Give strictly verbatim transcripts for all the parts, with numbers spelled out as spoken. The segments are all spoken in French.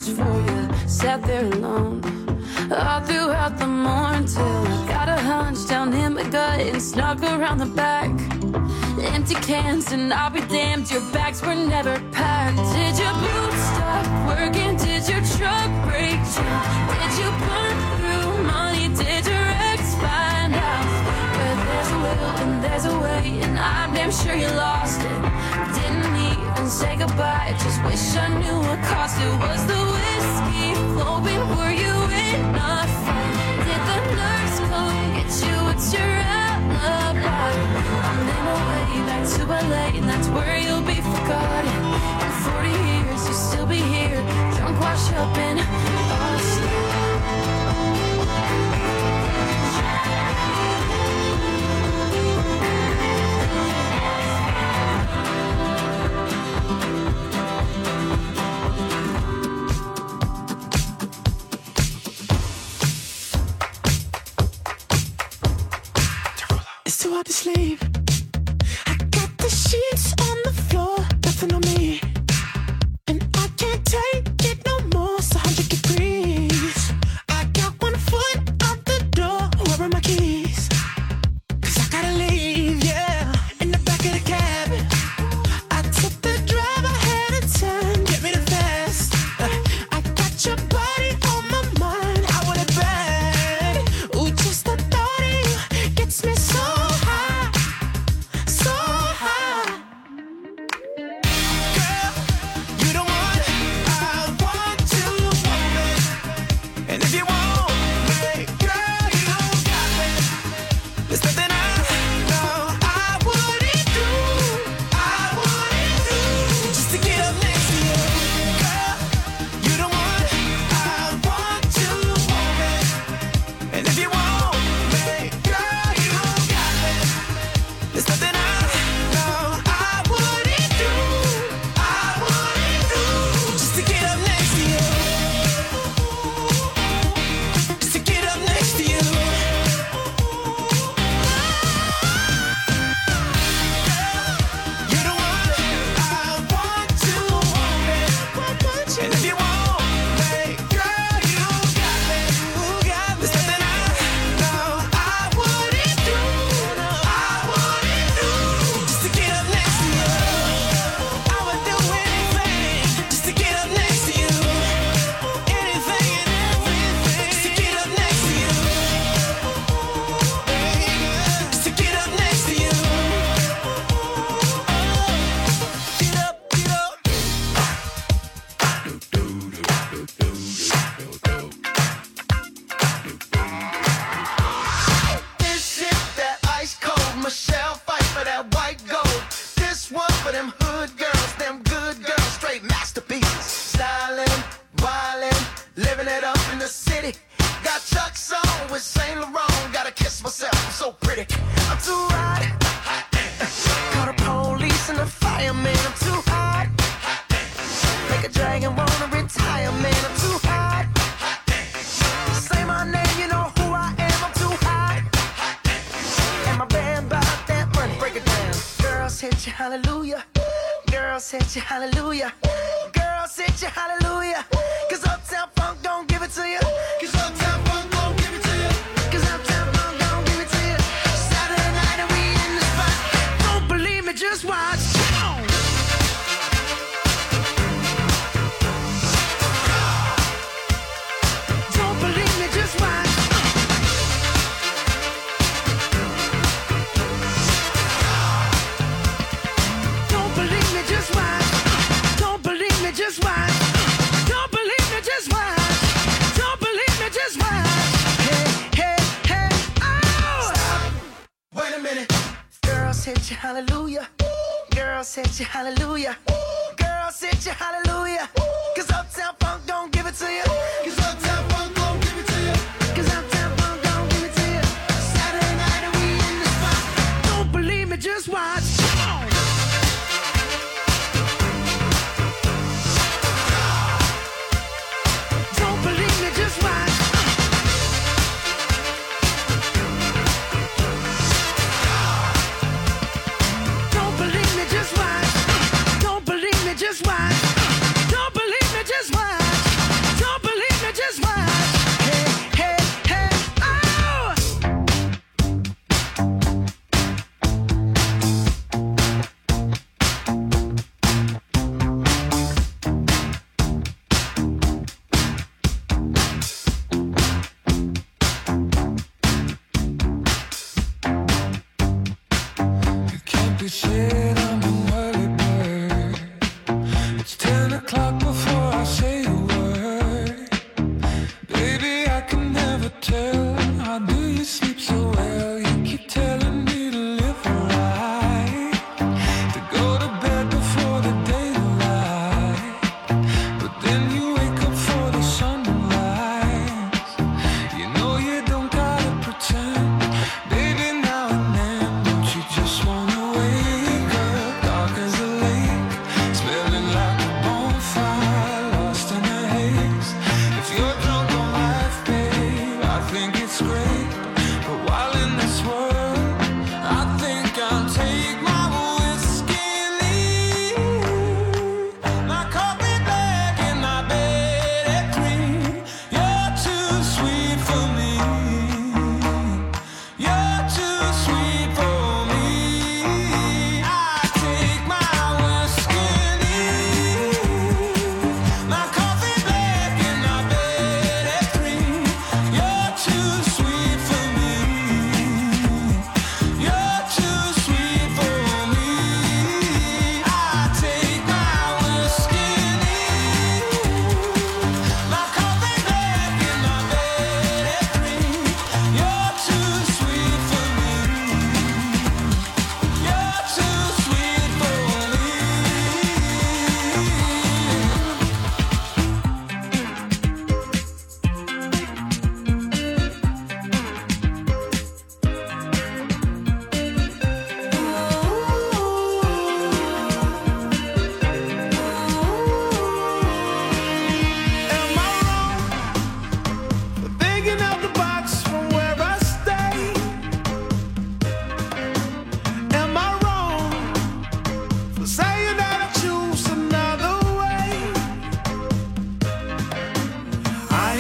reached for you, sat there alone all throughout the morning till I got a hunch down in my gut and snuck around the back. Empty cans and I'll be damned, your bags were never packed. Did your boots stop working? Did your truck break down? Did you burn through money? Did your ex find out? But there's a will and there's a way, and I'm damn sure you lost it. Didn't even say goodbye, just wish I knew what cost it. Was the whiskey flowing? Were you in a fight? Did the nurse come get you? What's your alibi? I'm in my way back to L A, and that's where you'll be forgotten. In forty years you'll still be here, drunk, washed up and asleep. It's too hard to sleep. I got the sheets on the floor, nothing on me, and I can't take it no more. It's a hundred degrees. I got one foot out the door. Where are my keys? 'Cause I gotta leave, yeah. In the back of the cab, I took the drive ahead of time. Get me the fast. I got your body on my mind. I want it bad. Ooh, just the thought of you gets me so. Hallelujah, girls hit you, hallelujah, girls hit you, hallelujah. 'Cause Uptown Funk don't give it to you. 'Cause Uptown Funk don't give it to you. 'Cause Uptown Funk don't give it to you. Saturday night and we in the spot. Don't believe me, just watch. Come on. Don't believe me, just watch. Don't believe me, just watch. Don't believe me, just watch. Don't believe me, just watch. Don't believe me, just watch. Hey, hey, hey, oh! Stop. Wait a minute. Girls hit you, hallelujah. Girls hit you, hallelujah. Girls hit you, hallelujah. 'Cause Uptown Funk don't give it to you. 'Cause Uptown Funk don't give it to you. 'Cause Uptown Funk don't give it to you. Saturday night and we in the spot. Don't believe me, just watch. Come on. Don't believe me, just watch. Don't believe me, just watch. Don't believe me, just watch. Don't believe me, just watch.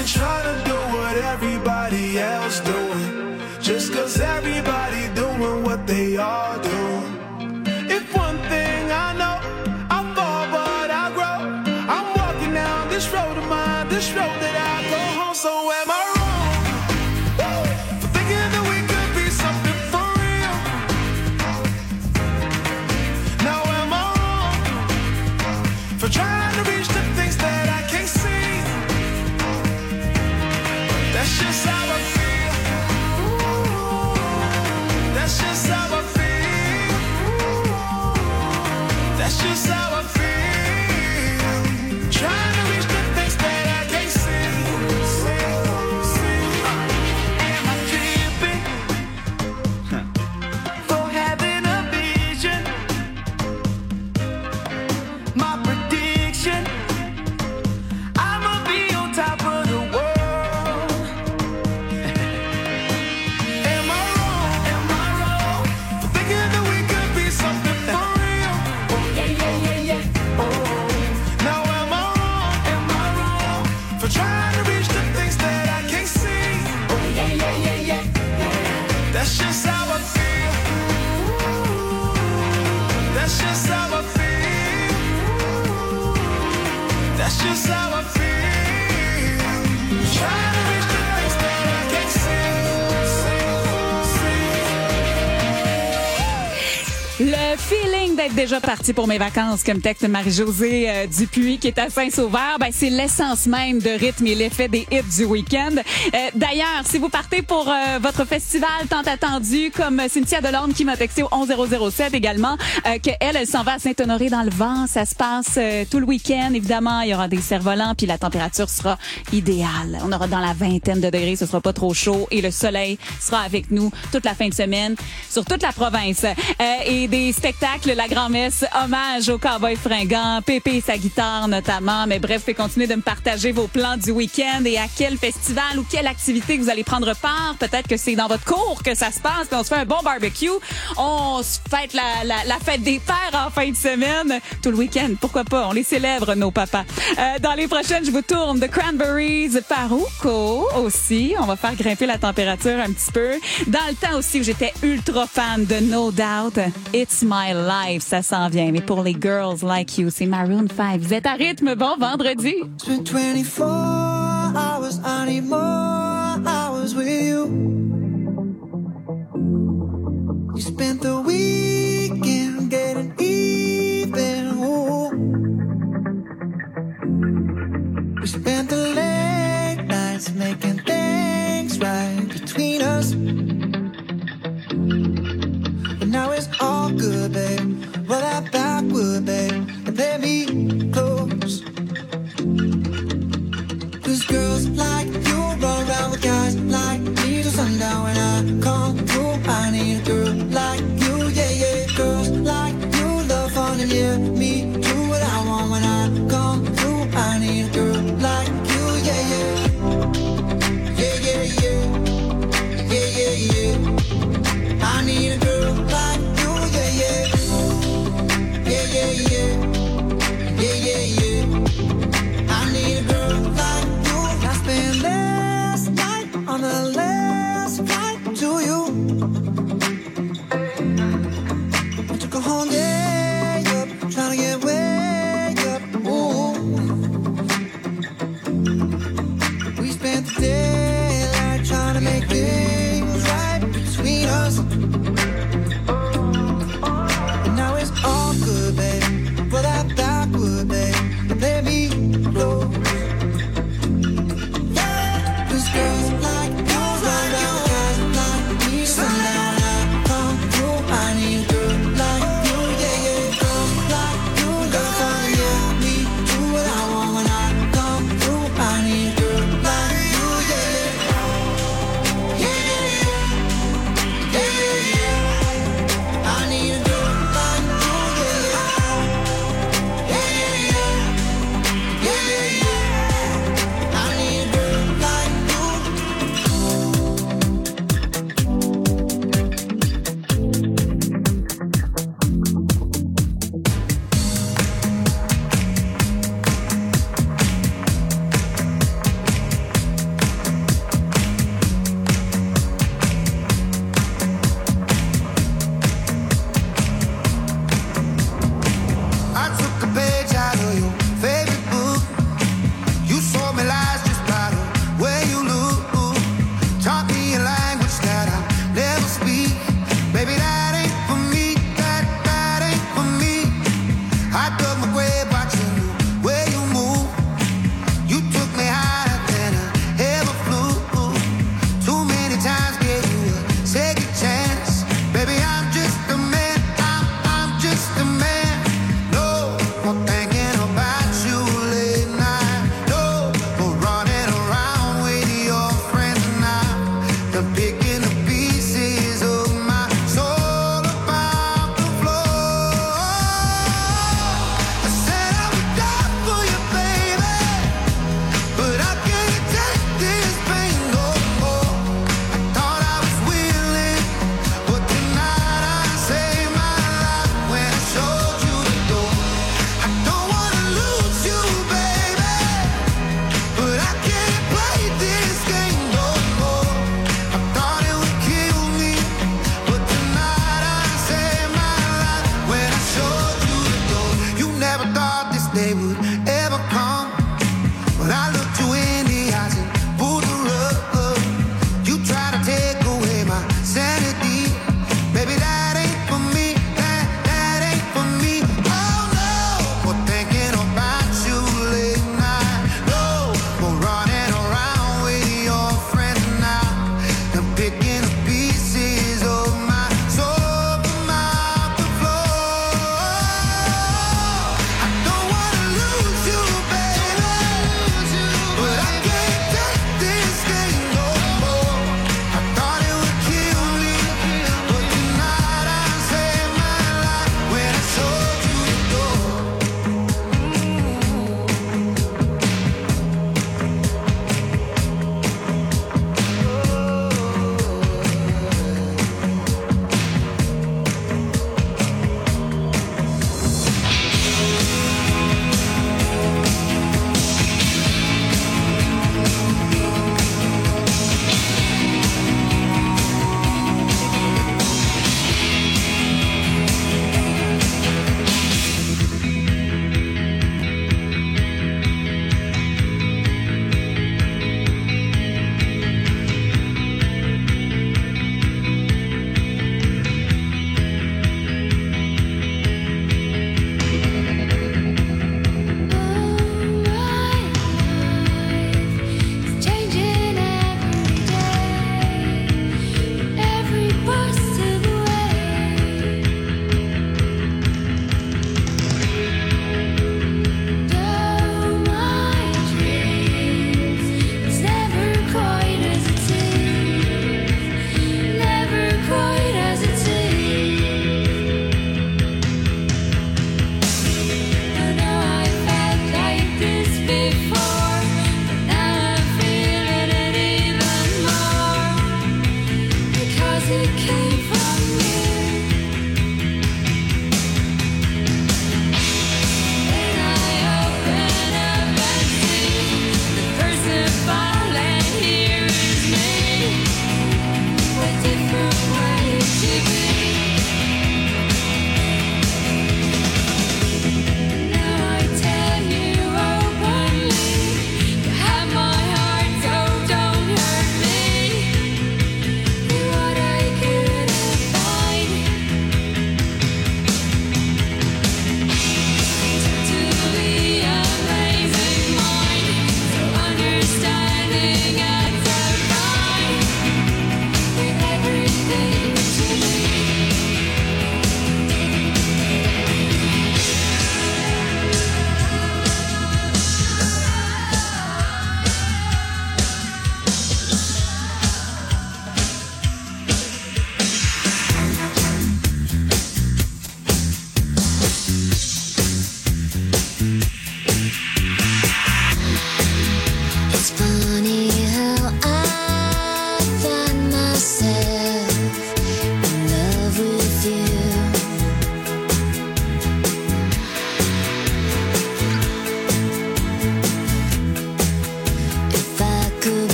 ain't trying to do what everybody else doing, just cause everybody doing what they all do. If one thing I know, I fall but I grow. I'm walking down this road of mine, this road that I go home. So am I wrong Woo! for thinking that we could be something for real? Now am I wrong for trying to reach the things that I can't see? That's just how I feel. That's just how I feel. That's just how I feel. Trying to reach the things that I can't see. See, see. Am I tripping for having a vision? My prediction, I'ma be on top of the world. Am I wrong? Am I wrong for thinking that we could be something for real? Oh yeah, yeah, yeah, yeah. Oh. Now am I wrong? Am I wrong for trying to reach the things that I can't see? Oh yeah, yeah, yeah, yeah. That's just how I feel. That's just how I feel. That's just how I feel. Trying to reach the things that I can't see, see, see. Le feeling d'être déjà parti pour mes vacances, comme texte Marie-Josée euh, Dupuis, qui est à Saint-Sauveur, ben, c'est l'essence même de rythme et l'effet des hits du week-end. Euh, d'ailleurs, si vous partez pour euh, votre festival tant attendu, comme Cynthia Delorme qui m'a texté au onze zéro zéro sept également, euh, qu'elle, elle s'en va à Saint-Honoré dans le vent. Ça se passe euh, tout le week-end, évidemment. Il y aura des cerfs-volants, puis la température sera idéale. On aura dans la vingtaine de degrés, ce sera pas trop chaud, et le soleil sera avec nous toute la fin de semaine sur toute la province. Euh, et des spectacles, la grand-messe, hommage au cowboy fringant, Pépé et sa guitare notamment. Mais bref, faites continuer de me partager vos plans du week-end et à quel festival ou quelle activité que vous allez prendre part. Peut-être que c'est dans votre cour que ça se passe, puis on se fait un bon barbecue. On se fête la, la, la fête des pères en fin de semaine. Tout le week-end, pourquoi pas? On les célèbre, nos papas. Euh, dans les prochaines, je vous tourne The Cranberries, Parouco aussi. On va faire grimper la température un petit peu. Dans le temps aussi où j'étais ultra fan de No Doubt, It's My Life, ça s'en vient. Mais pour les girls like you, c'est Maroon five. Vous êtes à rythme, bon vendredi. It's been twenty-four hours, I need more hours with you. You spent the weekend getting even. Ooh. We spent the late nights making things right between us. But now it's all good, babe. Roll that backward, babe, and play me close. Cause girls like you run around with guys like me till sundown. When I come through, I need a girl like you, yeah, yeah. Girls like you love fun and yeah, me do what I want. When I come through, I need a girl like you, yeah, yeah. Yeah, yeah, yeah. Yeah, yeah, yeah. I need a girl like you, yeah, yeah. Yeah, yeah, yeah. Yeah, yeah, yeah. I need a girl like you. I spent last night on the lake.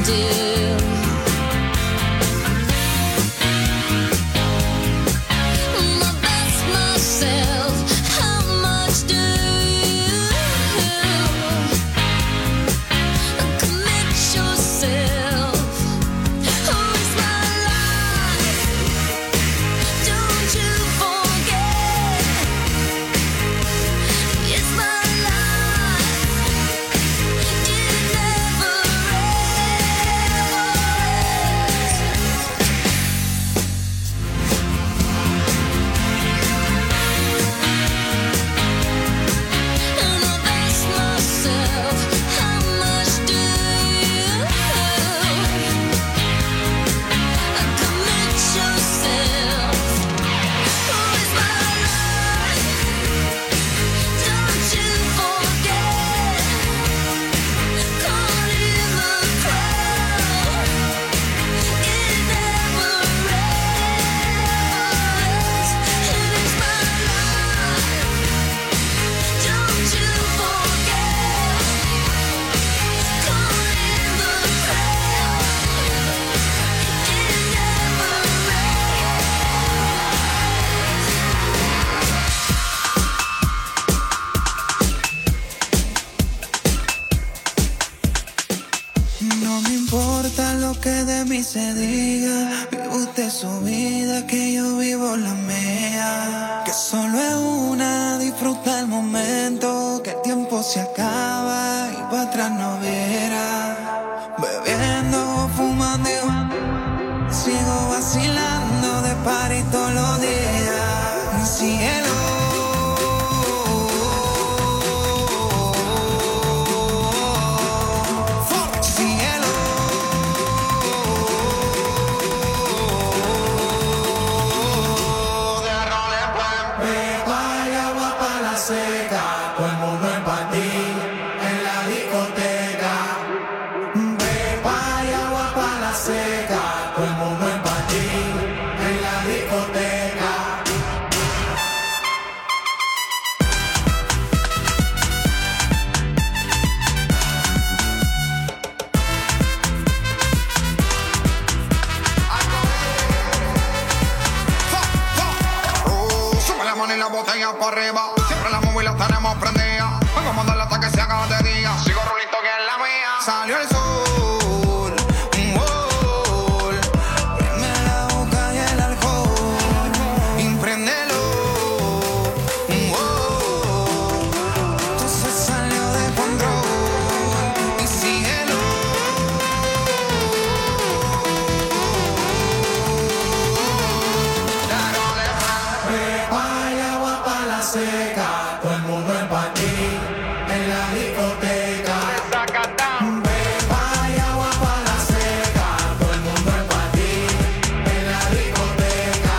deal. My best myself, how much do you commit yourself? Who is my life? Don't you forget, it's my life. It never and I've asked myself, how much do you commit yourself? Who is my life? Don't you forget, caught in the crowd. It never ends. It is my life. Don't you forget, caught in the crowd. It never No me importa lo que de mí se diga. Vive usted su vida, que yo vivo la mía. Que solo es una, disfruta el momento. Que el tiempo se acaba y para atrás no viera. Bebiendo, fumando, sigo vacilando de party todos los días. Cielo. Cielo. Beba y agua para la seca, todo el mundo en patín en la discoteca. Beba y agua para la seca, todo el mundo en patín en la discoteca. Uh, sube la mano y la botella para arriba. Siempre las móviles las tenemos prendidas. Vengo a mandarle hasta que se haga de día. Sigo rulito que es la mía. Salió el sol. Un gol. Prende la boca y el alcohol. Impréndelo. Un gol. Todo se salió de control. Y síguelo. Beba y agua para la seca, todo el mundo en patín en la discoteca. Beba y agua para la seca, todo el mundo en patín en la discoteca.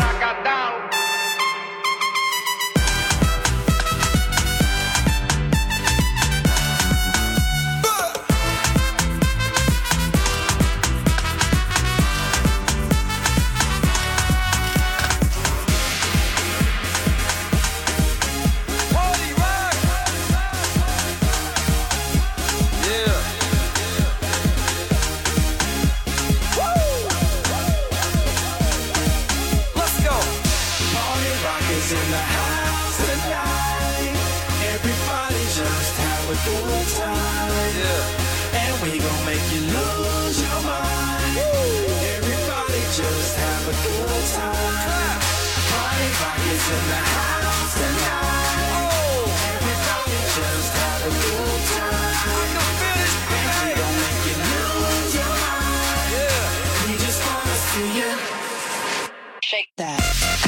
Party rock is in the house tonight. Everybody just have a good time. And we gon' make you lose your mind. Everybody just have a good time. Party rock is in the house tonight. Everybody just have a good time. And we gon' make you lose your mind. We just wanna see you shake that.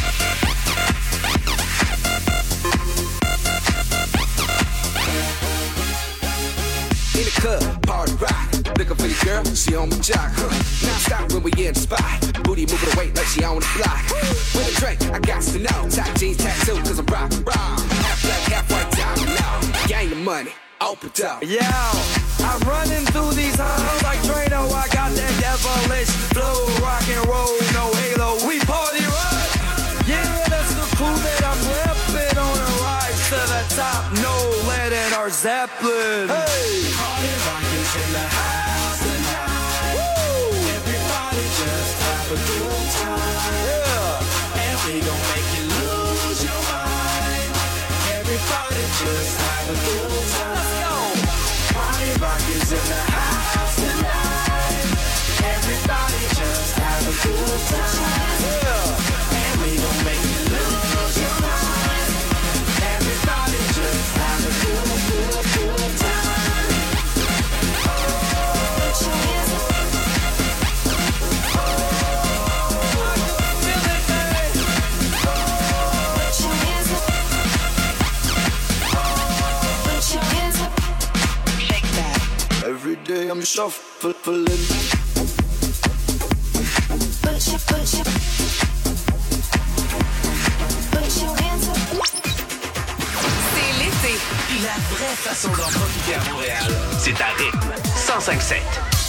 In the club, party rock. Looking for your girl, she on my jock. Huh. Now stop when we in the spot. Booty moving away like she on the block. With a drink, I got to know. Tight jeans, tattoo, cause I'm rock, rock. Half black, half white, diamond now. Gang the money, open up. Yeah, I'm running through these halls like Drano. I got that devilish flow, rock and roll, no halo. We party rock. Yeah, that's the crew that I'm repping on a rise to the top. No lead in our Zeppelin. Hey, Party rock is in the house tonight. shuffling. Put your, put your, put your hands up. C'est l'été. La vraie façon d'en profiter à Montréal, c'est à rythme cent cinq sept.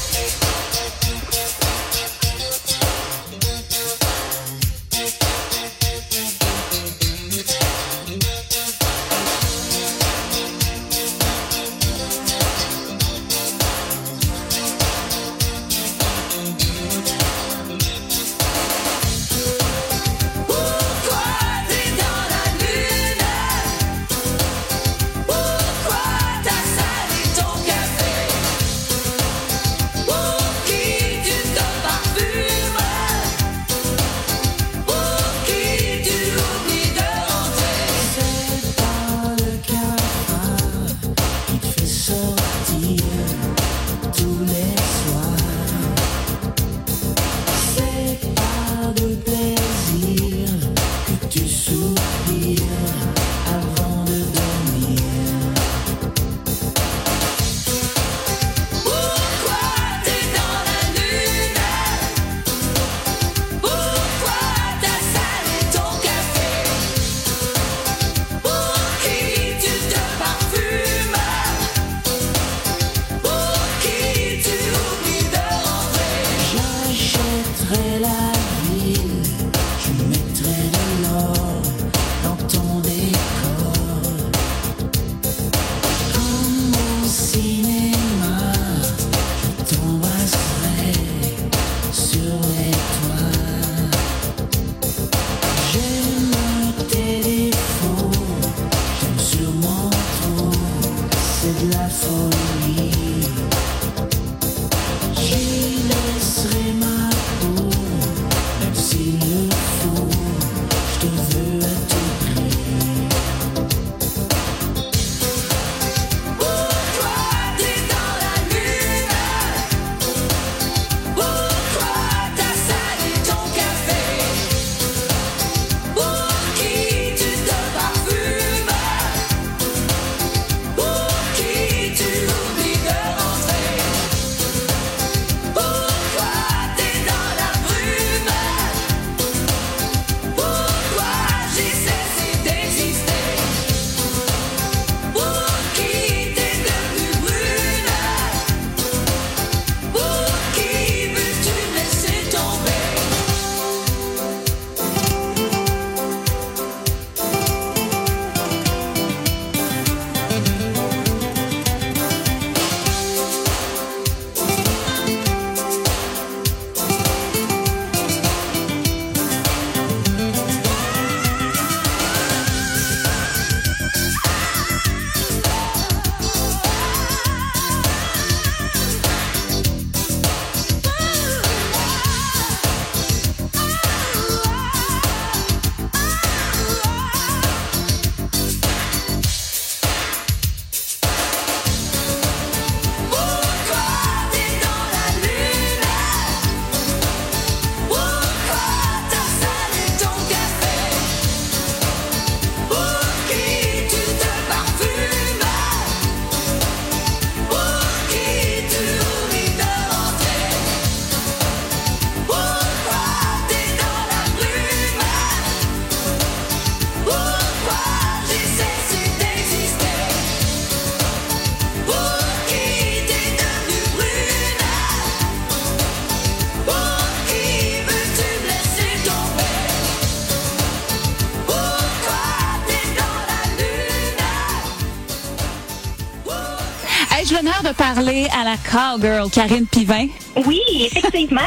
Ai-je l'honneur de parler à la cowgirl Karine Pivin? Oui, effectivement.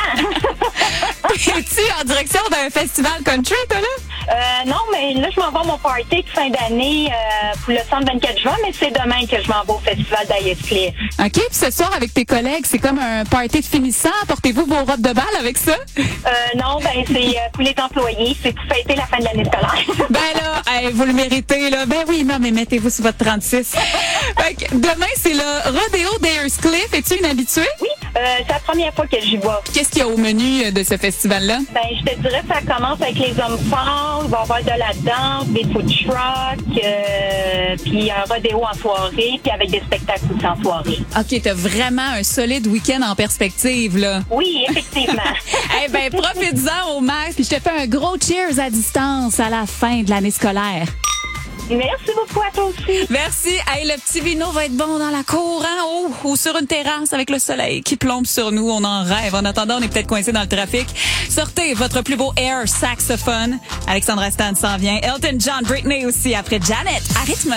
Es-tu en direction d'un festival country, toi, là? Euh, non, mais là, je m'en vais à mon party de fin d'année euh, pour le centre vingt-quatre juin, mais c'est demain que je m'en vais au festival d'Ayescliff. OK, puis ce soir, avec tes collègues, c'est comme un party de finissant. Portez-vous vos robes de bal avec ça? Euh, non, ben c'est euh, pour les employés. C'est pour fêter la fin de l'année scolaire. Ben là, hey, vous le méritez, là. Ben oui, non, mais mettez-vous sur votre trente-six. Fait que demain, c'est le Rodeo d'Ayescliff. Es-tu une habituée? Oui, euh, c'est la première fois que j'y vais. Qu'est-ce qu'il y a au menu de ce festival-là? Ben, je te dirais, ça commence avec les hommes forts. Il va y avoir de la danse, des food trucks, euh, puis un rodéo en soirée, puis avec des spectacles aussi en soirée. OK, t'as vraiment un solide week-end en perspective, là. Oui, effectivement. Eh ben, profites-en au max, puis je te fais un gros cheers à distance à la fin de l'année scolaire. Merci beaucoup à toi aussi. Merci. Hey, le petit vino va être bon dans la cour, hein? Oh, ou sur une terrasse avec le soleil qui plombe sur nous. On en rêve. En attendant, on est peut-être coincé dans le trafic. Sortez votre plus beau air saxophone. Alexandra Stan s'en vient. Elton John, Britney aussi après Janet. À rythme.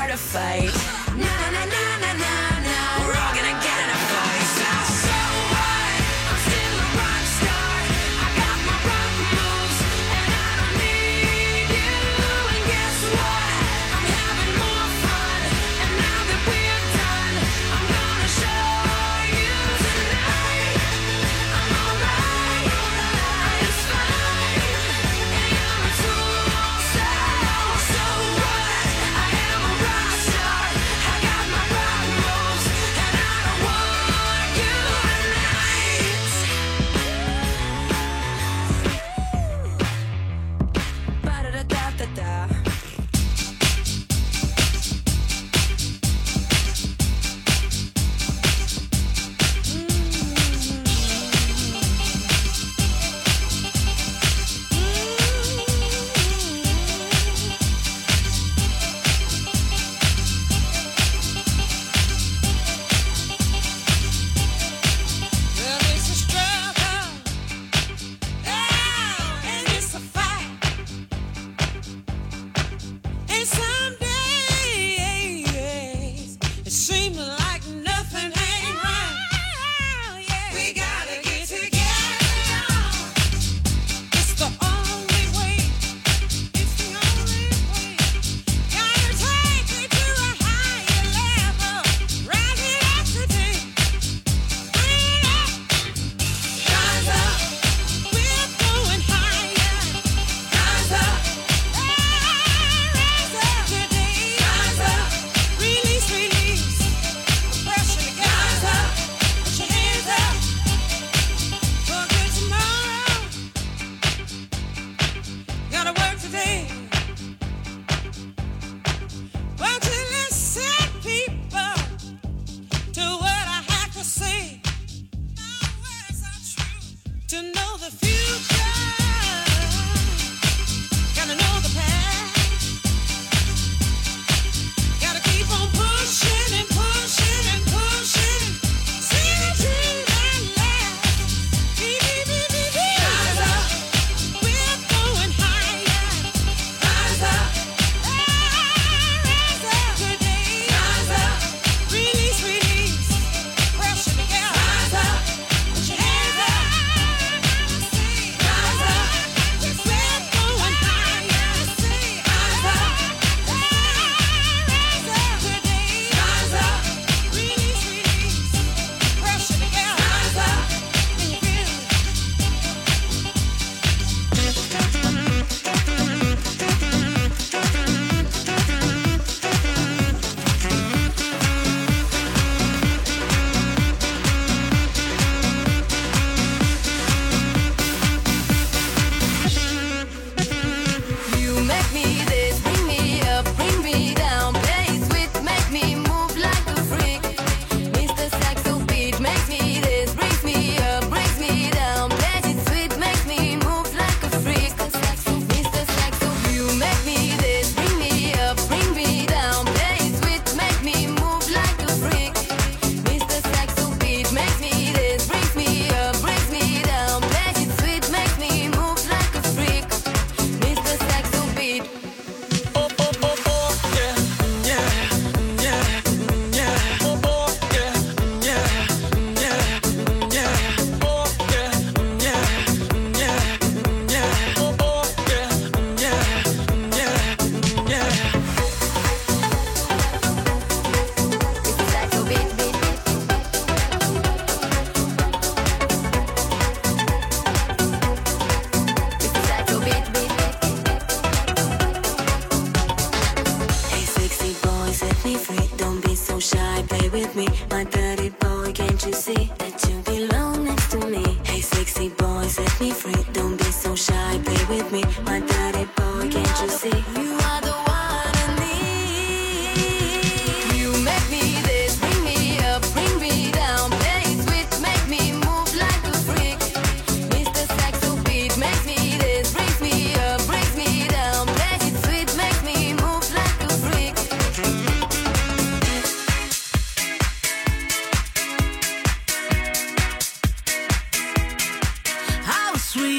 start a fight. Na na na na na na na. We're all gonna get in a fight. So, so what? I'm still a rock star. I got my rock moves, and I don't need you. And guess what? I'm having more fun. And now that we're done, I'm gonna show you tonight. I'm alright, it's fine. And you're a tool, so, so what? I am a rock star. I got my rock moves, and I don't want you tonight. Ba-da-da-da-da-da. Well, it's a struggle, oh, and it's a fight, and some days it seems like nothing ain't right. We gotta get together. It's the only way. It's the only way. Gotta take it to a higher level. Rise it up today. Rise up, we're going higher. Rise up, rise up today. Rise up, release, release the pressure to rise up. Put your hands up for a good tomorrow. Gotta work today. Won't you listen, people, to what I have to say? My words are true. To know the future, gotta know the past. Gotta keep on pushing and pushing and pushing. See the dream that lasts. Beep, beep, beep, beep, beep. Rise up, we're going higher. Rise up, rise up today. Rise up, release, release pressure to get rise up. Put your hands up. Rise up, we're going higher. Rise up, rise up today. Rise up, release, release pressure to get rise up. Can you feel it? You make me this, bring me up, bring me down. Play it sweet, make me move like a freak. Mister Saxo beat makes me this, brings me up, brings me down. Play it sweet, makes me move like a freak. Mister Saxo, you make me this, bring me up, bring me down. Play it sweet, make me move like a freak. Mister Saxo beat makes me this, brings me up, brings me down. Play it sweet, makes me move like a freak. Mister Saxo beat. Oh, oh, oh, oh, yeah, yeah, yeah, yeah. Oh, oh, yeah, yeah, yeah, yeah. Oh, yeah, yeah, yeah, yeah. Oh, oh, yeah, yeah, yeah, yeah. Mister Saxo beat, beat, beat. Mister Saxo beat, beat, beat. Hey, sexy boy, set me free. Don't be so shy, play with me. My dirty boy, can't you see that you belong next to me? Hey, sexy boy, set me free. Don't be so shy, play with me. My dirty boy, can't you see? You are the one I need. You make me this, bring me up, bring me down. Play it sweet, make me move like a freak. Mister Saxo beat makes me this, brings me up, brings me down. Play it sweet, makes me move like a freak. How sweet.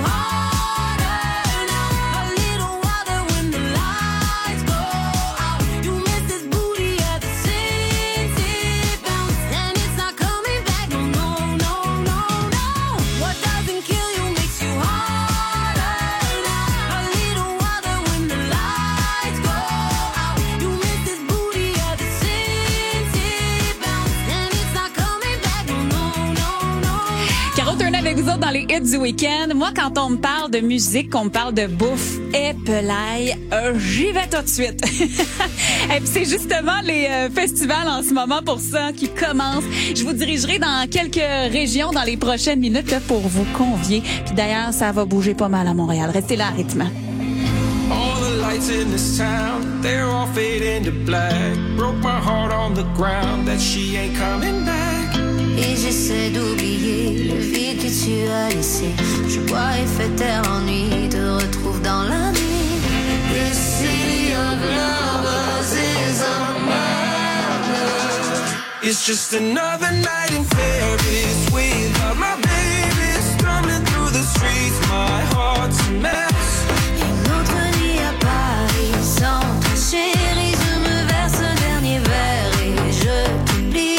harder now. A little wilder when the lights go out. You miss this booty ever since it bounced, and it's not coming back. No, no, no, no, no. What doesn't kill you makes you harder now. A little wilder when the lights go out. You miss this booty ever since it bounced, and it's not coming back. No, no, no, no. Caro Turner avec vous autres dans les hits du week-end. Moi, quand on me parle de musique, qu'on me parle de bouffe, épelaille, euh, j'y vais tout de suite. Et puis c'est justement les euh, festivals en ce moment pour ça qui commencent. Je vous dirigerai dans quelques régions dans les prochaines minutes là, pour vous convier. Puis d'ailleurs, ça va bouger pas mal à Montréal. Restez là à rythme. All the lights in this town, they're all fading to black. Broke my heart on the ground that she ain't coming back. Et j'essaie d'oublier le vide que tu as laissé. Je bois et fais taire l'ennui, te retrouve dans la nuit. This city of lovers is a murder. It's just another night in Paris without my baby. Stumbling through the streets, my heart's a mess. Une autre nuit à Paris sans toi, chérie. Je me verse un dernier verre et je t'oublie.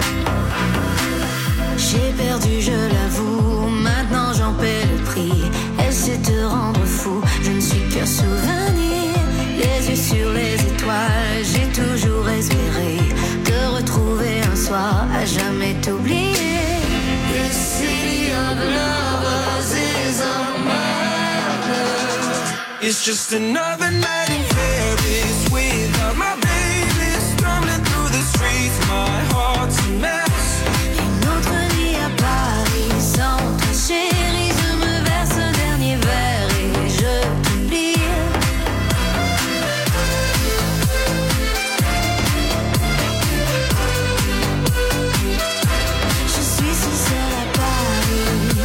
J'ai perdu, je l'avoue, maintenant j'en paie le prix. Elle sait te rendre fou, je ne suis qu'un souvenir. Les yeux sur les étoiles, j'ai toujours espéré te retrouver un soir, à jamais t'oublier. This city of lovers is a murder. It's just another night in Paris without my baby. Stumbling through the streets, my heart's a mess. Une autre nuit à Paris sans toi, chérie. Je me verse un dernier verre et je t'oublie. Je suis si seule à Paris.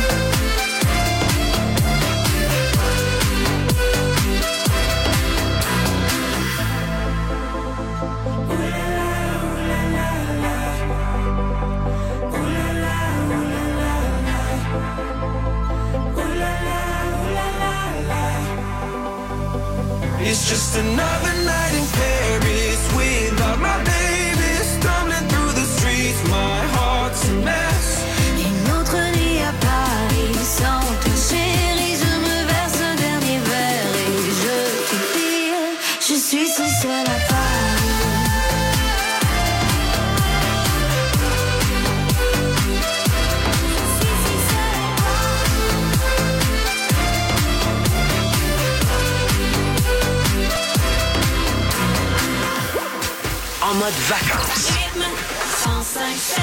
It's just another night in Paris without my baby. Stumbling through the streets, my heart's a mess. Une autre nuit à Paris sans toi, chérie. Je me verse un dernier verre et je t'oublie. Je suis si seule à Paris. En mode vacances. cent cinq sept.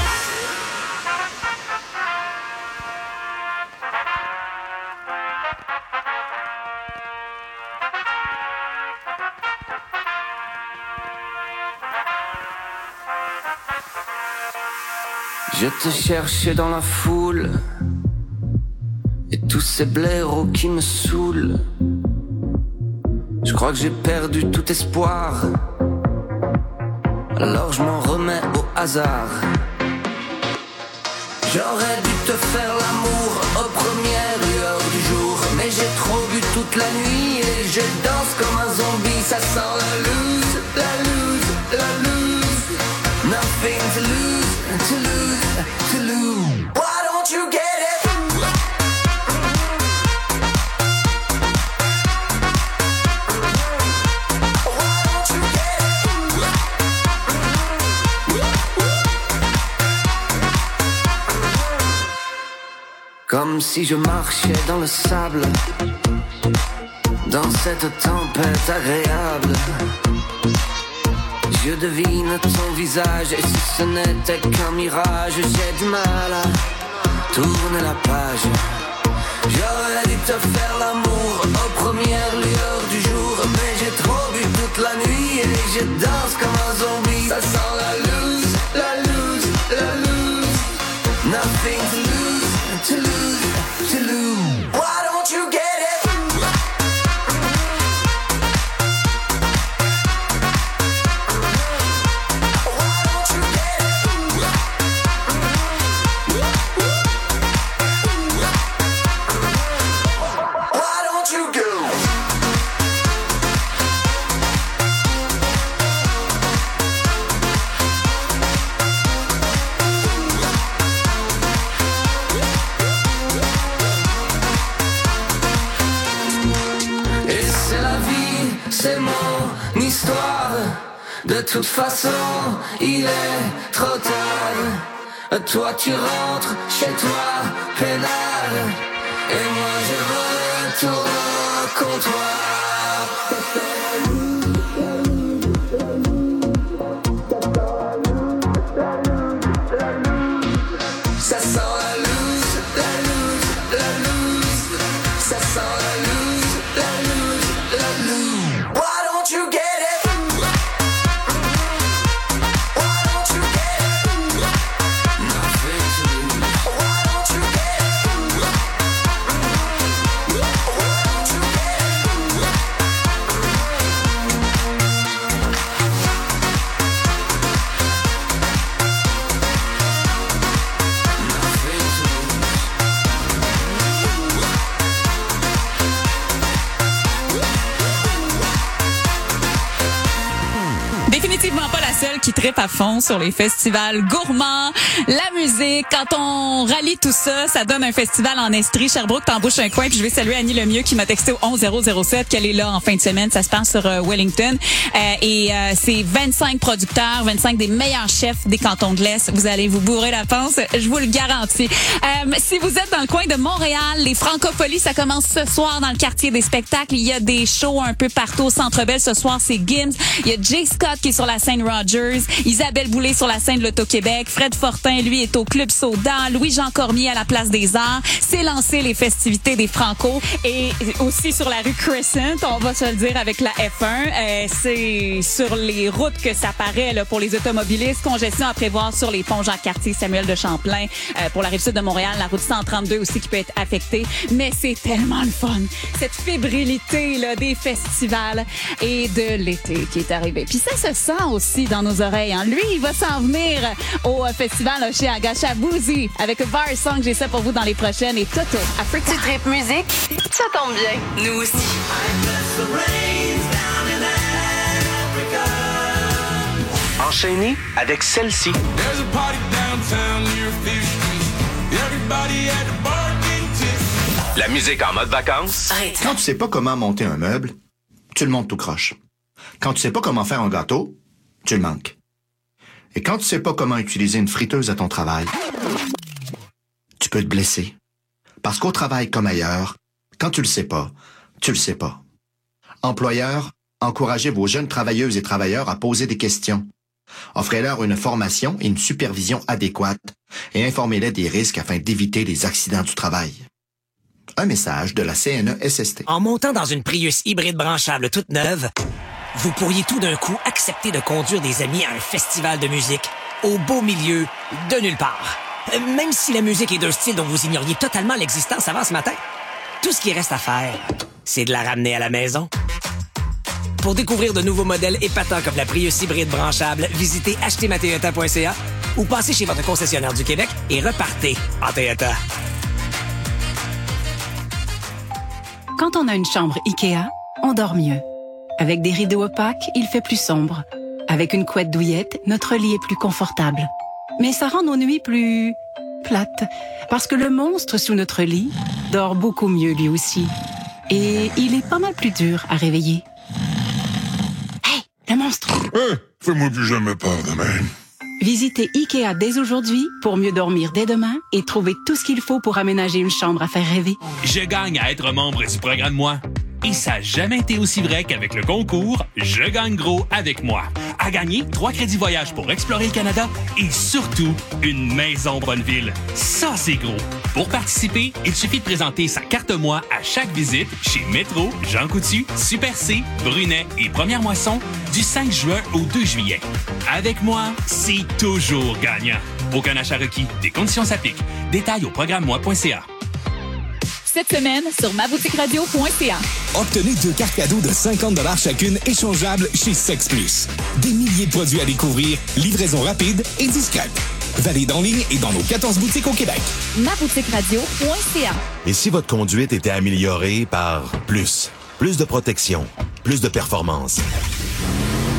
Je te cherchais dans la foule et tous ces blaireaux qui me saoulent. Je crois que j'ai perdu tout espoir, alors je m'en remets au hasard. J'aurais dû te faire l'amour aux premières lueurs du jour, mais j'ai trop bu toute la nuit et je danse comme un zombie. Ça sent la loose, la loose, la loose. Nothing to lose, to lose, to lose. Why don't you get it? Comme si je marchais dans le sable, dans cette tempête agréable. Je devine ton visage, et si ce n'était qu'un mirage, j'ai du mal à tourner la page. J'aurais dû te faire l'amour aux premières lueurs du jour, mais j'ai trop bu toute la nuit et je danse comme un zombie. Ça sent la loose, la loose, la loose. Nothing to lose, to lose, to lose. Why don't you get it? Why don't you get it? c'est mon histoire. De toute façon, il est trop tard. Toi tu rentres chez toi, peinard. Et moi je retourne au comptoir. Ça sent la loose, la loose, la loose. Ça sent la loose, la loose, la loose. Why don't you get it? Why don't you get it? Nothing to lose. Why don't you get it? Why don't you get it? Définitivement pas la seule qui trippe à fond sur les festivals gourmands, la musique. Quand on rallie tout ça, ça donne un festival en Estrie. Sherbrooke t'embouche un coin. Puis je vais saluer Annie Lemieux qui m'a texté au onze zéro zéro sept qu'elle est là en fin de semaine. Ça se passe sur euh, Wellington. Euh, et euh, c'est vingt-cinq producteurs, vingt-cinq des meilleurs chefs des cantons de l'Est. Vous allez vous bourrer la panse, je vous le garantis. Euh, si vous êtes dans le coin de Montréal, les Francopholies, ça commence ce soir dans le quartier des spectacles. Il y a des shows un peu partout au Centre Bell. Ce soir, c'est Gims. Il y a Jay Scott qui est sur la scène Rogers, Isabelle Boulay sur la scène de l'Auto-Québec, Fred Fortin, lui, est au Club Soda, Louis-Jean Cormier à la Place des Arts. C'est lancé les festivités des Franco et aussi sur la rue Crescent, on va se le dire avec la F un. Euh, c'est sur les routes que ça paraît là, pour les automobilistes. Congestion à prévoir sur les ponts Jacques-Cartier, Samuel de Champlain, euh, pour la rive-sud de Montréal, la route cent trente-deux aussi qui peut être affectée. Mais c'est tellement le fun, cette fébrilité là, des festivals et de l'été qui est arrivé. Puis ça se sent aussi dans nos oreilles. Hein. Lui, il va s'en venir au festival Oshéaga Chabouzi avec Bar Song. J'ai ça pour vous dans les prochaines et Toto Africa. Tu tripes musique? Ça tombe bien. Nous aussi. Enchaîné avec celle-ci. La musique en mode vacances. Arrête. Quand tu sais pas comment monter un meuble, tu le montes tout croche. Quand tu sais pas comment faire un gâteau, tu le manques. Et quand tu sais pas comment utiliser une friteuse à ton travail, tu peux te blesser. Parce qu'au travail comme ailleurs, quand tu le sais pas, tu le sais pas. Employeurs, encouragez vos jeunes travailleuses et travailleurs à poser des questions. Offrez-leur une formation et une supervision adéquate et informez-les des risques afin d'éviter les accidents du travail. Un message de la C N E S S T. En montant dans une Prius hybride branchable toute neuve, vous pourriez tout d'un coup accepter de conduire des amis à un festival de musique au beau milieu de nulle part. Euh, Même si la musique est d'un style dont vous ignoriez totalement l'existence avant ce matin. Tout ce qui reste à faire, c'est de la ramener à la maison. Pour découvrir de nouveaux modèles épatants comme la Prius hybride branchable, visitez acheter ma toyota point c a ou passez chez votre concessionnaire du Québec et repartez en Toyota. Quand on a une chambre Ikea, on dort mieux. Avec des rideaux opaques, il fait plus sombre. Avec une couette douillette, notre lit est plus confortable. Mais ça rend nos nuits plus plates, parce que le monstre sous notre lit dort beaucoup mieux lui aussi. Et il est pas mal plus dur à réveiller. Hey, le monstre! Hey, fais-moi plus jamais peur demain. Visitez Ikea dès aujourd'hui pour mieux dormir dès demain et trouver tout ce qu'il faut pour aménager une chambre à faire rêver. Je gagne à être membre du programme Moi. Et ça n'a jamais été aussi vrai qu'avec le concours Je gagne gros avec moi. À gagner, trois crédits voyage pour explorer le Canada et surtout, une maison Bonneville. Ça, c'est gros. Pour participer, il suffit de présenter sa carte Moi à chaque visite chez Métro, Jean Coutu, Super C, Brunet et Première Moisson du cinq juin au deux juillet. Avec moi, c'est toujours gagnant. Aucun achat requis. Des conditions s'appliquent. Détails au programme moi point c a. Cette semaine sur ma boutique radio point c a. Obtenez deux cartes cadeaux de cinquante dollars chacune échangeables chez Sex Plus. Des milliers de produits à découvrir, livraison rapide et discrète. Valide en ligne et dans nos quatorze boutiques au Québec. ma boutique radio point c a. Et si votre conduite était améliorée par plus? Plus de protection, plus de performance.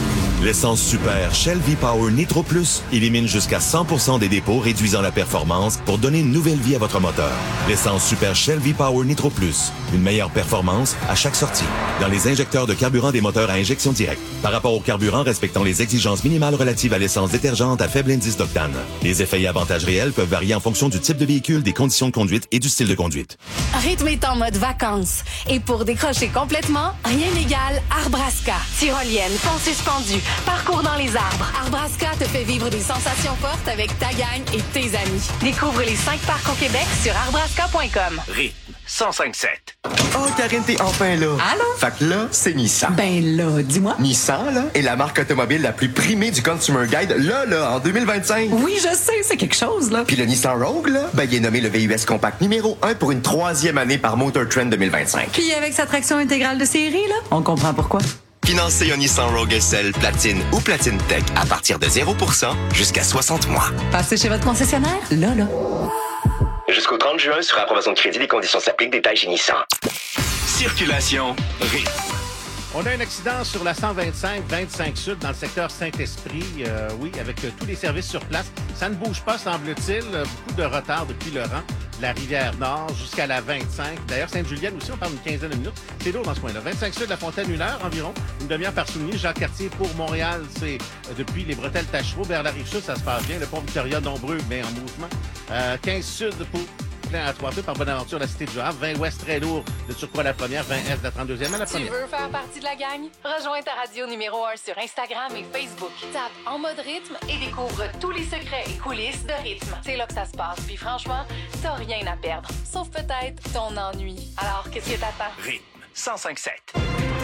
L'essence super Shell V-Power Nitro Plus élimine jusqu'à cent pour cent des dépôts, réduisant la performance pour donner une nouvelle vie à votre moteur. L'essence super Shell V-Power Nitro Plus. Une meilleure performance à chaque sortie. Dans les injecteurs de carburant des moteurs à injection directe. Par rapport au carburant respectant les exigences minimales relatives à l'essence détergente à faible indice d'octane. Les effets et avantages réels peuvent varier en fonction du type de véhicule, des conditions de conduite et du style de conduite. Rythme est en mode vacances. Et pour décrocher complètement, rien n'égale Arbraska. Tyrolienne, pont suspendu, parcours dans les arbres. Arbraska te fait vivre des sensations fortes avec ta gang et tes amis. Découvre les cinq parcs au Québec sur arbraska point com. Rythme cent cinq sept. Oh, Karine, t'es enfin là. Allô? Fait que là, c'est Nissan. Ben là, dis-moi. Nissan, là, est la marque automobile la plus primée du Consumer Guide, là, là, en deux mille vingt-cinq. Oui, je sais, c'est quelque chose, là. Puis le Nissan Rogue, là, ben, il est nommé le V U S Compact numéro un pour une troisième année par Motor Trend deux mille vingt-cinq. Puis avec sa traction intégrale de série, là, on comprend pourquoi. Financez un Nissan Rogue S L Platine ou Platine Tech à partir de zéro pour cent jusqu'à soixante mois. Passez chez votre concessionnaire, là, là. Jusqu'au trente juin, sur approbation de crédit, les conditions s'appliquent. Détails chez Nissan. Circulation, rythme. On a un accident sur la cent vingt-cinq, vingt-cinq Sud, dans le secteur Saint-Esprit. Euh, oui, avec euh, tous les services sur place. Ça ne bouge pas, semble-t-il. Euh, beaucoup de retard depuis le rang de la Rivière-Nord jusqu'à la vingt-cinq. D'ailleurs, Sainte-Julienne aussi, on parle d'une quinzaine de minutes. C'est lourd dans ce coin-là. vingt-cinq Sud, la Fontaine, une heure environ. Une demi-heure par souligné. Jacques-Cartier pour Montréal, c'est euh, depuis les bretelles Tachereau. Vers la Rive-Sud, ça se passe bien. Le pont Victoria, nombreux, mais en mouvement. Euh, quinze Sud pour... à trois feux par Bonaventure, la Cité du Havre. vingt Ouest, très lourd, de Turquois à la première. vingt Est, de la trente-deuxième à la première. Tu veux faire partie de la gang? Rejoins ta radio numéro un sur Instagram et Facebook. Tape En mode rythme et découvre tous les secrets et coulisses de rythme. C'est là que ça se passe. Puis franchement, t'as rien à perdre. Sauf peut-être ton ennui. Alors, qu'est-ce que t'attends? Rythme cent cinq sept.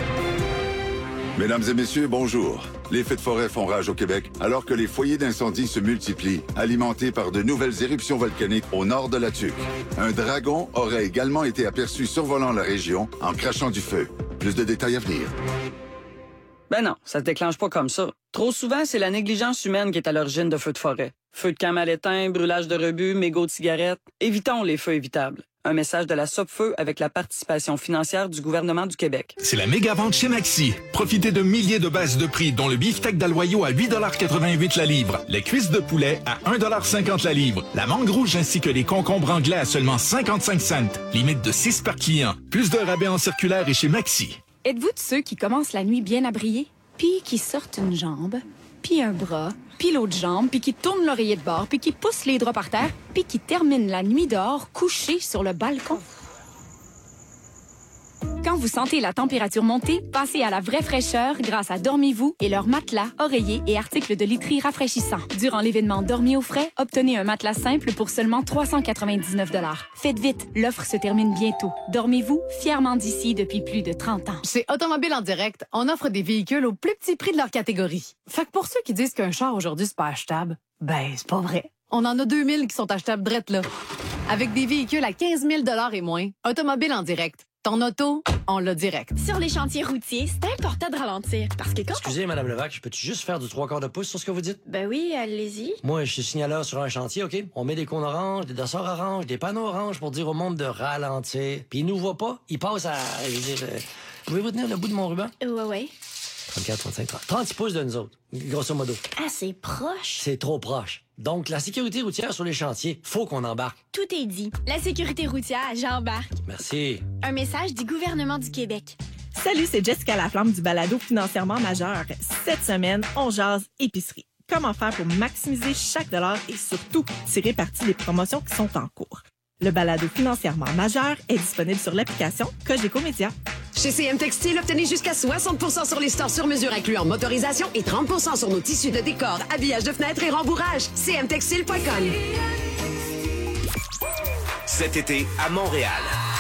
Mesdames et messieurs, bonjour. Les feux de forêt font rage au Québec alors que les foyers d'incendie se multiplient, alimentés par de nouvelles éruptions volcaniques au nord de la Tuque. Un dragon aurait également été aperçu survolant la région en crachant du feu. Plus de détails à venir. Ben non, ça se déclenche pas comme ça. Trop souvent, c'est la négligence humaine qui est à l'origine de feux de forêt. Feux de camp mal éteints, brûlage de rebuts, mégots de cigarettes. Évitons les feux évitables. Un message de la Sopfeu avec la participation financière du gouvernement du Québec. C'est la méga vente chez Maxi. Profitez de milliers de baisses de prix, dont le beefsteak d'Aloyau à huit dollars quatre-vingt-huit la livre, les cuisses de poulet à un dollar cinquante la livre, la mangue rouge ainsi que les concombres anglais à seulement cinquante-cinq cents. Limite de six par client. Plus de rabais en circulaire et chez Maxi. Êtes-vous de ceux qui commencent la nuit bien abriés, puis qui sortent une jambe, puis un bras, puis l'autre jambe, puis qui tournent l'oreiller de bord, puis qui poussent les draps par terre, puis qui terminent la nuit dehors couchés sur le balcon? Quand vous sentez la température monter, passez à la vraie fraîcheur grâce à Dormez-vous et leurs matelas, oreillers et articles de literie rafraîchissants. Durant l'événement Dormez au frais, obtenez un matelas simple pour seulement trois cent quatre-vingt-dix-neuf dollars. Faites vite, l'offre se termine bientôt. Dormez-vous, fièrement d'ici depuis plus de trente ans. Chez Automobile en direct, on offre des véhicules au plus petit prix de leur catégorie. Fait que pour ceux qui disent qu'un char aujourd'hui c'est pas achetable, ben c'est pas vrai. On en a deux mille qui sont achetables drette là. Avec des véhicules à quinze mille dollars et moins, Automobile en direct. Ton auto, on l'a direct. Sur les chantiers routiers, c'est important de ralentir parce que quand... Excusez, Madame Levac, je peux-tu juste faire du trois quarts de pouce sur ce que vous dites? Ben oui, allez-y. Moi, je suis signaleur sur un chantier, OK? On met des cônes oranges, des dossards oranges, des panneaux oranges pour dire au monde de ralentir. Puis ils nous voient pas, ils passent à... Je veux dire, euh, pouvez-vous tenir le bout de mon ruban? Ouais, ouais. trente-quatre, trente-cinq, trente. trente pouces de nous autres, grosso modo. Ah, c'est proche. C'est trop proche. Donc, la sécurité routière sur les chantiers, faut qu'on embarque. Tout est dit. La sécurité routière, j'embarque. Merci. Un message du gouvernement du Québec. Salut, c'est Jessica Laflamme du balado Financièrement Majeur. Cette semaine, on jase épicerie. Comment faire pour maximiser chaque dollar et surtout tirer parti des promotions qui sont en cours. Le balado Financièrement Majeur est disponible sur l'application Cogeco Média. Chez C M Textile, obtenez jusqu'à soixante pour cent sur les stores sur mesure incluant motorisation et trente pour cent sur nos tissus de décor, habillage de fenêtres et rembourrage. c m textile point com. Cet été à Montréal.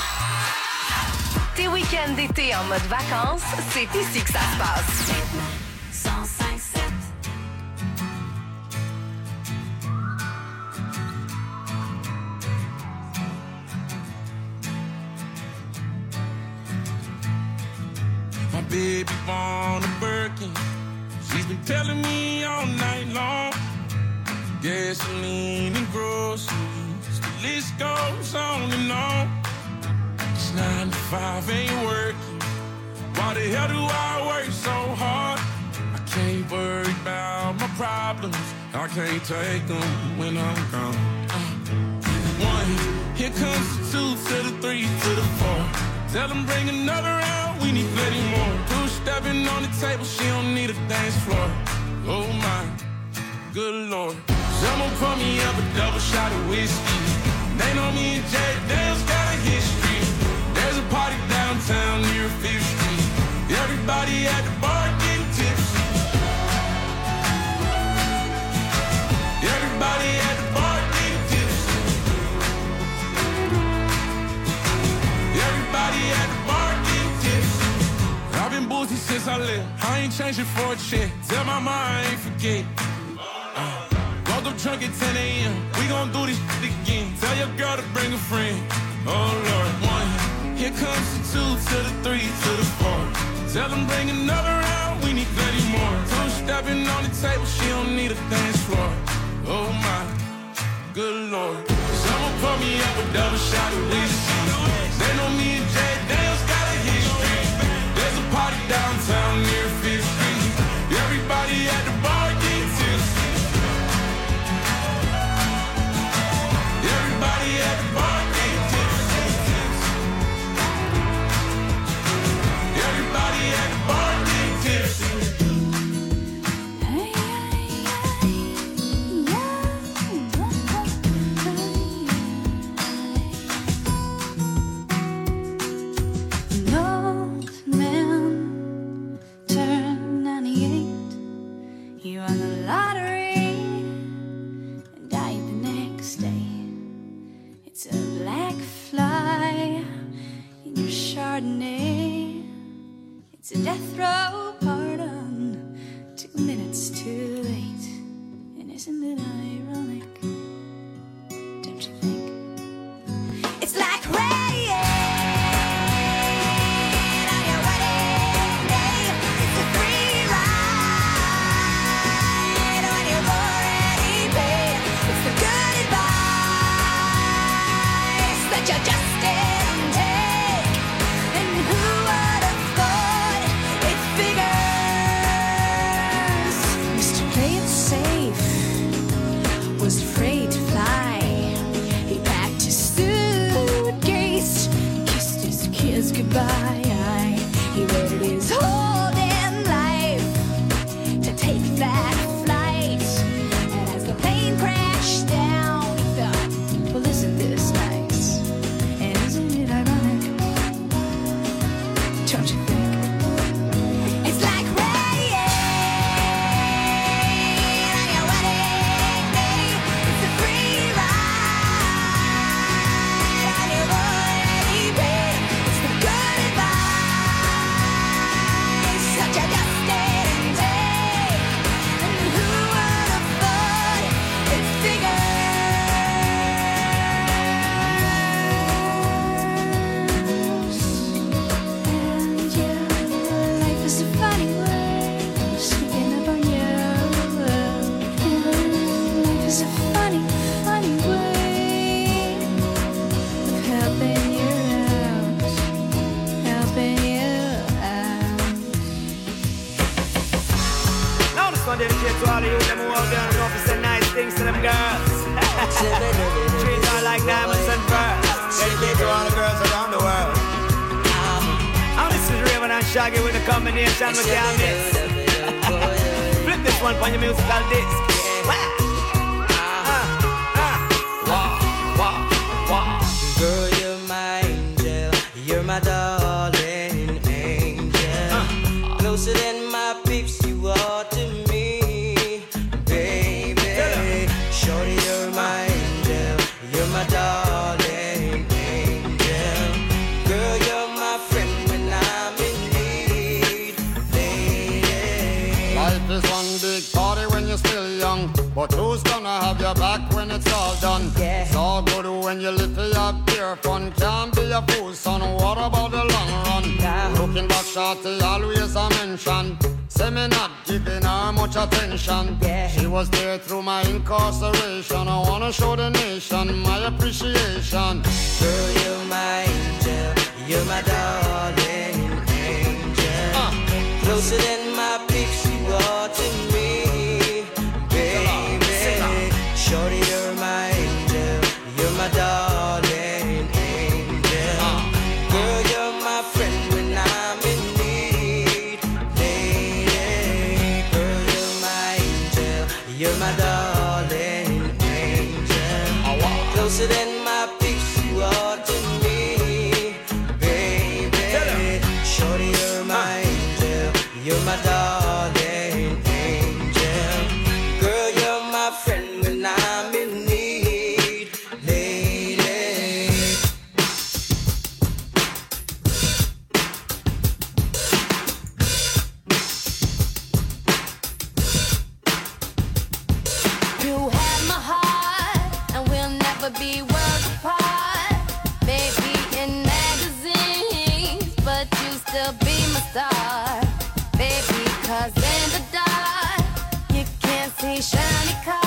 Tes week-ends d'été en mode vacances, c'est ici que ça se passe. cent cinq sept. My baby born a Birkin. She's been telling me all night long. Gasoline and groceries, the list goes on and on. It's nine to five ain't working. Why the hell do I work so hard? I can't work problems, I can't take them when I'm gone. Uh, one, here comes the two to the three to the four. Tell them bring another round, we need plenty more. Two stepping on the table, she don't need a dance floor. Oh my, good lord. Someone pour me up a double shot of whiskey. They know me and Jay Dale's got a history. There's a party downtown near Fifth Street. Everybody at the bar getting tipsy. Everybody at the bar getting tipsy. Everybody at the bar getting tipsy. I've been boozy since I left. I ain't changing for a check. Tell my mom I ain't forget. Uh, woke up drunk at ten a.m. We gon' do this shit again. Tell your girl to bring a friend. Oh Lord, one. Here comes the two to the three to the four. Tell them bring another round, we need plenty more. Two stepping on the table, she don't need a dance floor. Oh my, good lord. Someone pour me up a double shot of whiskey. They know me and Jay Dale's got a history. There's a party downtown near Fifth Street. Everybody at the bar getting tipsy. Everybody at the bar getting tipsy. Everybody at the bar getting tipsy. An old man turned ninety-eight. He won the lottery and died the next day. It's a black fly in your Chardonnay. It's a death row pardon, two minutes too late. And isn't it ironic? Don't you think? It's like rain on your wedding day. It's a free ride on your already paid. It's the good advice that you just didn't take. And who would have thought it figures? Mister Play It Safe was afraid to fly. He packed his suitcase, kissed his kids goodbye. He waited his whole damn life to take that flight. And as the plane crashed down, he thought, well, isn't this nice? And isn't it ironic? Don't you think? It's like rain on your wedding day. It's a free ride on your already paid. It's the good advice that you just didn't take. And who would have thought it figures? And yeah, life is a funny way of sneaking up on you. And life is a funny, funny way of helping you out, helping you out. Now this one dedicated to all of you them who out there and know to say nice things to them girls. Treat her like diamonds and pearls. Dedicated to all the girls around the world. Now this is Raven and Shaggy with a combination we can't miss. Flip this one on your musical disc. Girl, you're my angel. You're my darling angel. Closer than my peeps, you are to me, baby. Shorty, you're my angel. You're my darling angel. Girl, you're my friend when I'm in need, lady. Life is one big party when you're still young, but who's gonna have your back when it's all done? It's all good when you live for your pure fun. Can't be a fool, son. What about the long run? Looking back, shorty always a mention. Say me not giving her much attention. She was there through my incarceration. I wanna show the nation my appreciation. Girl, you're my angel. You're my darling angel. Closer than my peeps, you are to me, closer than my peace you are to me, baby. Shorty, you're my angel, you're my darling angel. Girl, you're my friend when I'm in need, lady. You have my heart, and we'll never be worlds apart. Maybe in magazines, but you still be my star. Baby, cause in the dark, you can't see shiny cars.